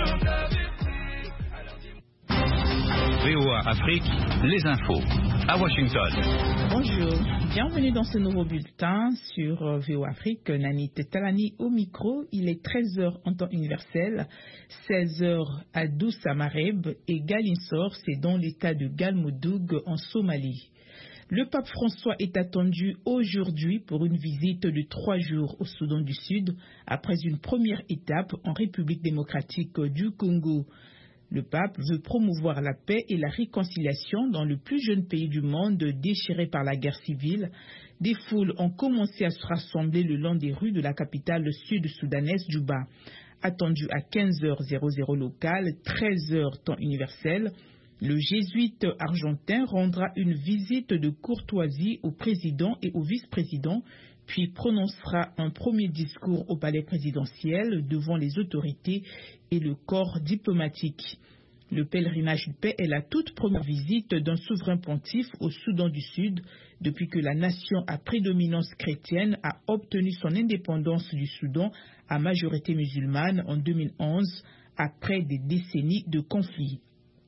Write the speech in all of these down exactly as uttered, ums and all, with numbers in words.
V O A Afrique, les infos, à Washington. Bonjour, bienvenue dans ce nouveau bulletin sur V O A Afrique. Nanit Talani au micro, il est treize heures en temps universel, seize heures à Douce à Mareb et Galinsor, c'est dans l'état de Galmudug en Somalie. Le pape François est attendu aujourd'hui pour une visite de trois jours au Soudan du Sud, après une première étape en République démocratique du Congo. Le pape veut promouvoir la paix et la réconciliation dans le plus jeune pays du monde déchiré par la guerre civile. Des foules ont commencé à se rassembler le long des rues de la capitale sud-soudanaise Djouba. Attendu à quinze heures local, treize heures temps universel, le jésuite argentin rendra une visite de courtoisie au président et au vice-président, puis prononcera un premier discours au palais présidentiel devant les autorités et le corps diplomatique. Le pèlerinage de paix est la toute première visite d'un souverain pontife au Soudan du Sud depuis que la nation à prédominance chrétienne a obtenu son indépendance du Soudan à majorité musulmane en deux mille onze, après des décennies de conflits.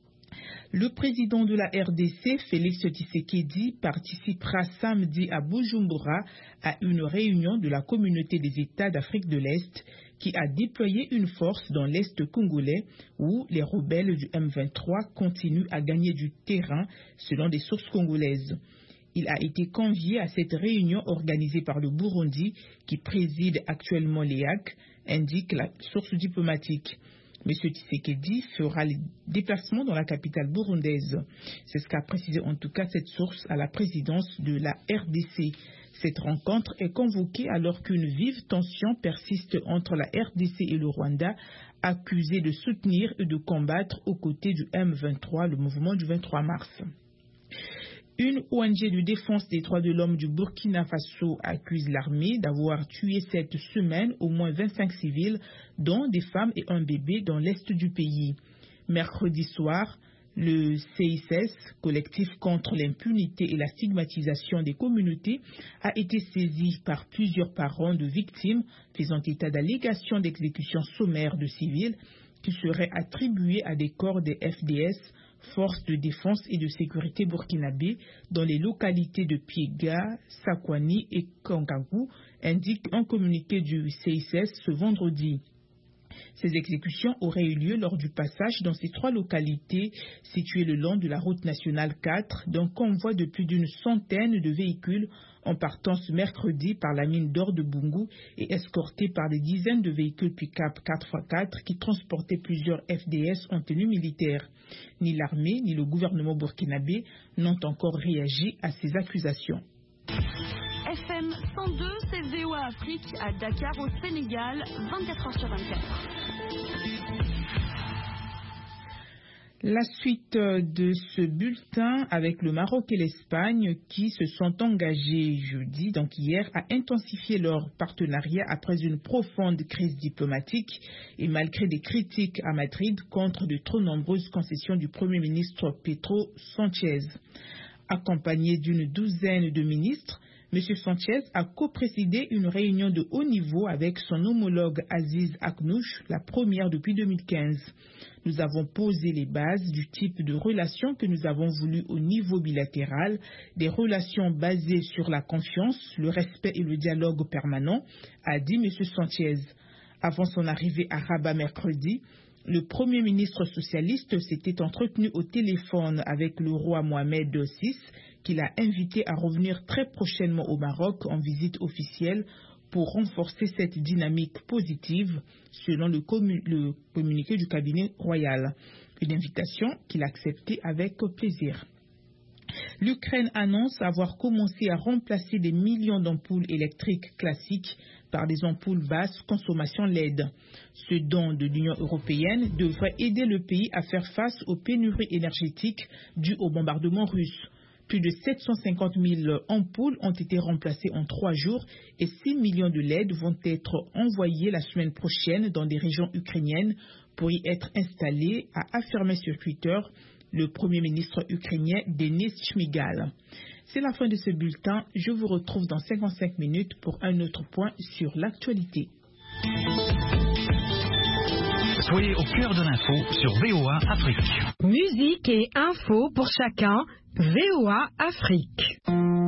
Le président de la R D C, Félix Tshisekedi, participera samedi à Bujumbura à une réunion de la communauté des États d'Afrique de l'Est qui a déployé une force dans l'Est congolais où les rebelles du M vingt-trois continuent à gagner du terrain selon des sources congolaises. Il a été convié à cette réunion organisée par le Burundi qui préside actuellement l'E A C, indique la source diplomatique. M. Tshisekedi fera les déplacements dans la capitale burundaise. C'est ce qu'a précisé en tout cas cette source à la présidence de la R D C. Cette rencontre est convoquée alors qu'une vive tension persiste entre la R D C et le Rwanda, accusés de soutenir et de combattre aux côtés du M vingt-trois, le mouvement du vingt-trois mars. Une O N G de défense des droits de l'homme du Burkina Faso accuse l'armée d'avoir tué cette semaine au moins vingt-cinq civils, dont des femmes et un bébé dans l'est du pays. Mercredi soir, le C I C S, collectif contre l'impunité et la stigmatisation des communautés, a été saisi par plusieurs parents de victimes faisant état d'allégations d'exécution sommaire de civils qui seraient attribuées à des corps des F D S, Forces de défense et de sécurité burkinabé, dans les localités de Piega, Sakwani et Kangagou, indique un communiqué du C I C S ce vendredi. Ces exécutions auraient eu lieu lors du passage dans ces trois localités situées le long de la route nationale quatre d'un convoi de plus d'une centaine de véhicules en partant ce mercredi par la mine d'or de Bungu et escortés par des dizaines de véhicules pick-up quatre par quatre qui transportaient plusieurs F D S en tenue militaire. Ni l'armée ni le gouvernement burkinabé n'ont encore réagi à ces accusations. F M cent deux, c'est V O A Afrique à Dakar au Sénégal, vingt-quatre heures sur vingt-quatre. La suite de ce bulletin avec le Maroc et l'Espagne qui se sont engagés jeudi, donc hier, à intensifier leur partenariat après une profonde crise diplomatique et malgré des critiques à Madrid contre de trop nombreuses concessions du Premier ministre Pedro Sánchez. Accompagné d'une douzaine de ministres, M. Sánchez a coprésidé une réunion de haut niveau avec son homologue Aziz Aknouch, la première depuis deux mille quinze. Nous avons posé les bases du type de relations que nous avons voulu au niveau bilatéral, des relations basées sur la confiance, le respect et le dialogue permanent, a dit M. Sánchez. Avant son arrivée à Rabat mercredi, le Premier ministre socialiste s'était entretenu au téléphone avec le roi Mohamed six, qu'il a invité à revenir très prochainement au Maroc en visite officielle pour renforcer cette dynamique positive, selon le, commu- le communiqué du cabinet royal. Une invitation qu'il a acceptée avec plaisir. L'Ukraine annonce avoir commencé à remplacer des millions d'ampoules électriques classiques par des ampoules basse consommation L E D. Ce don de l'Union européenne devrait aider le pays à faire face aux pénuries énergétiques dues au bombardement russe. Plus de sept cent cinquante mille ampoules ont été remplacées en trois jours et six millions de L E D vont être envoyés la semaine prochaine dans des régions ukrainiennes pour y être installés, a affirmé sur Twitter le Premier ministre ukrainien Denis Shmyhal. C'est la fin de ce bulletin. Je vous retrouve dans cinquante-cinq minutes pour un autre point sur l'actualité. Soyez au cœur de l'info sur V O A Afrique. Musique et info pour chacun, V O A Afrique.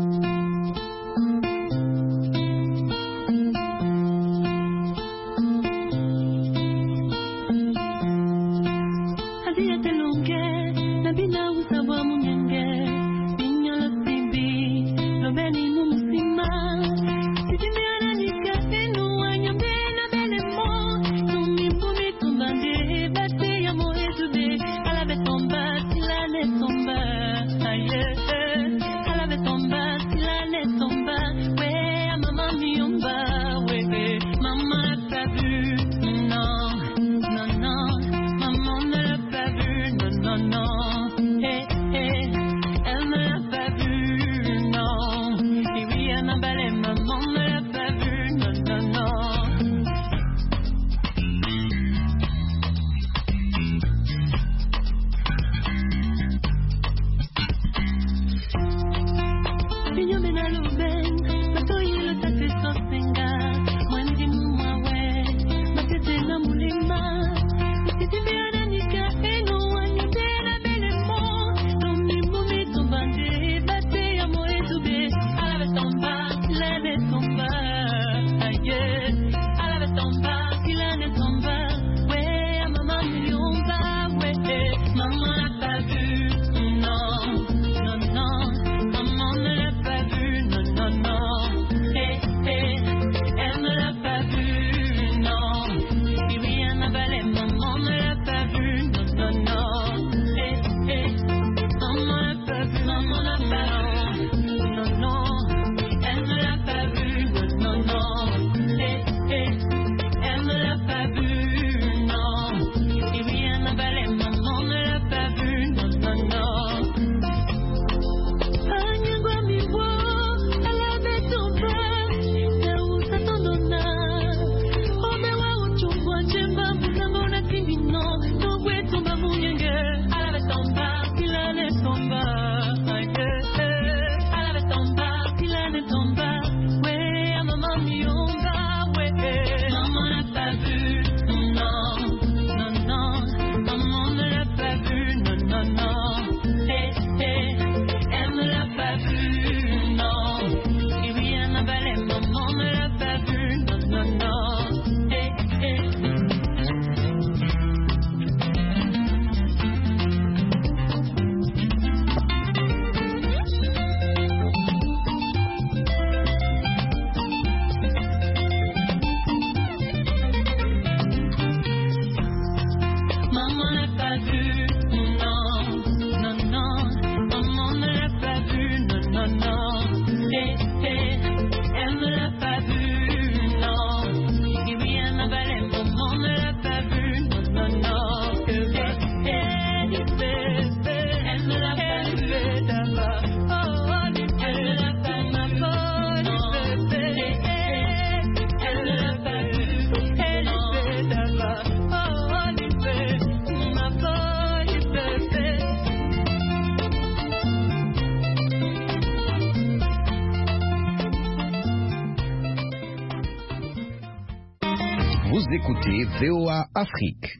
Vous écoutez V O A Afrique.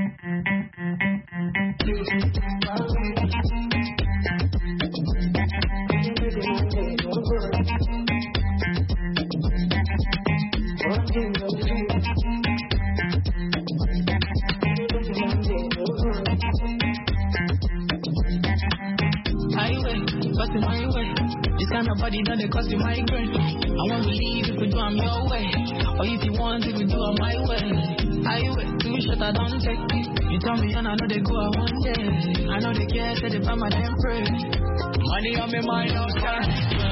Nobody know they cause you migraine. I want to leave if we do I'm your way. Or if you want if we do I'm my way. I wait two shit I don't take. You tell me and I know they go out one day. I know they care, say they find my damn pray. Money on me mind outside.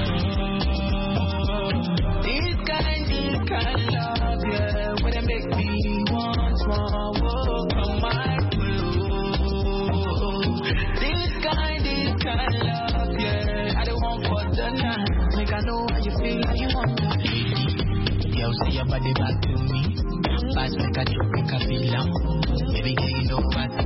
This kind, this kind of love, yeah. When they make me want more, oh, come my way. This kind, this kind of love, yeah. I don't want for the night. Make I know how you feel, how you want to feel. Yo, see your body back to me. Fast make a joke, make a feel. Baby, girl, you know what